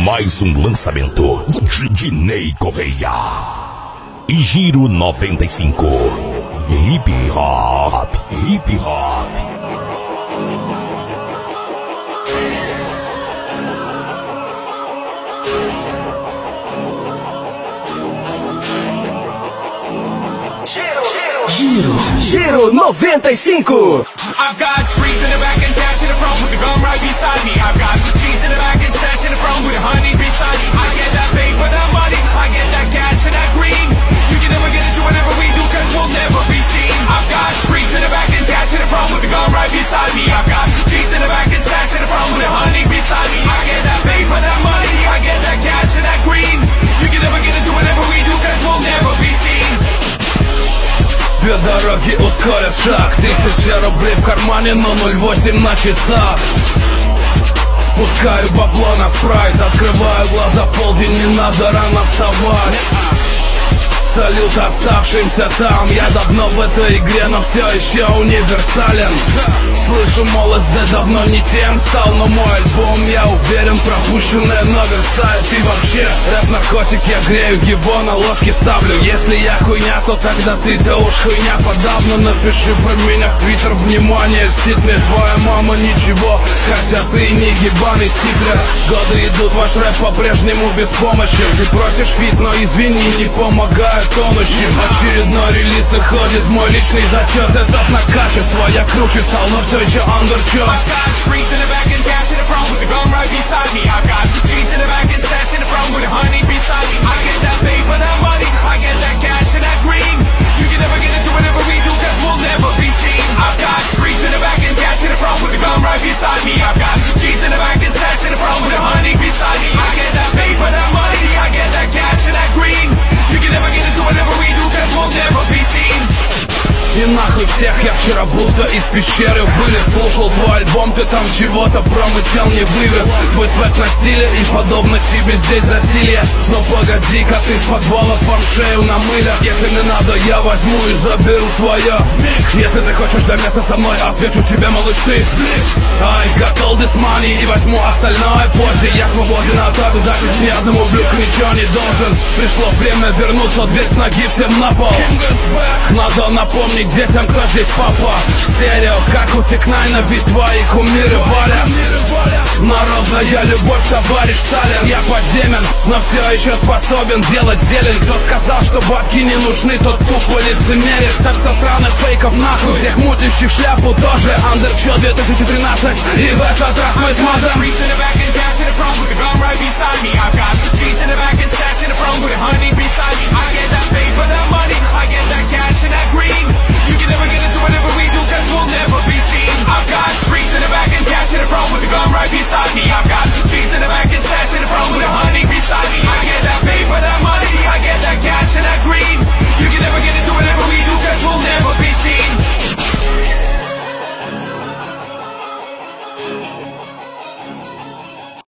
mais um lançamento de Ney Correia e Giro 95. Hip Hop, Hip Hop. Giro 95. I've got trees in the back and cash in the front with the gun right beside me. I've got cheese in the back and stash in the front with honey beside me. I get that paper, that money, I get that cash and that green. You can never get into whatever we do, cause we'll never be seen. I've got trees in the back and cash in the front with the gun right beside me. I've got cheese in the back and stash in the front with honey beside me. I get that paper, that money, I get that cash and that green. You can never get into whatever we do, cause we'll never be seen. Две дороги ускорят шаг, 1000 рублей в кармане, но 0,8 на часах. Спускаю бабло на спрайт, открываю глаза, полдень, не надо рано вставать. Салют оставшимся там, я давно в этой игре, но все еще универсален. Слышу, мол, СД давно не тем стал, но мой альбом, я уверен, пропущенное наверстает. И вообще, рэп-наркотик, я грею его, на ложке ставлю. Если я хуйня, то тогда ты-то уж хуйня подавно. Напиши про меня в твиттер, внимание, льстит мне твоя мама ничего, хотя ты не ебаный стиклер. Годы идут, ваш рэп по-прежнему беспомощен. Ты просишь фит, но извини, не помогает тонущим. Очередной релиз уходит в мой личный зачет. Это знак качества, я круче стал, но все еще андерчет. I've got trees in the back and cash in the front with the gun right beside me. I've got cheese in the back and stash in the front with honey beside me. I get that paper, that money, I get that cash and that green. You can never get into whatever we do, cause we'll never be seen. I've got trees in the back and cash in the front with the gun right beside me. I've got cheese in the back and stash in the front with honey beside me. I get that paper, that money, I get that cash and that green. You can never get into whatever we do, cause we'll never be seen. И нахуй всех, я вчера будто из пещеры вылез. Слушал твой альбом, ты там чего-то промычал, не вывез. Твой свет на стиле и подобно тебе здесь засилье. Но погоди-ка, ты с подвала вам шею намылят. Если не надо, я возьму и заберу свое. Если ты хочешь замеса со мной, отвечу тебе, малыш, ты. I got all this money и возьму остальное позже. Я свободен от обязательств, ни одному блюдку ничего не должен. Пришло время вернуться, дверь с ноги всем на пол. Надо напомнить детям, кто здесь папа. Стерео, как у Тек-9, ведь твои кумиры валят. Народная любовь, товарищ Сталин. Я подземен, но все еще способен делать зелень. Кто сказал, что бабки не нужны, тот тупо лицемерит. Так что сраных фейков нахуй, всех мутящих шляпу тоже. Андерчет 2013, и в этот раз мы смотрим.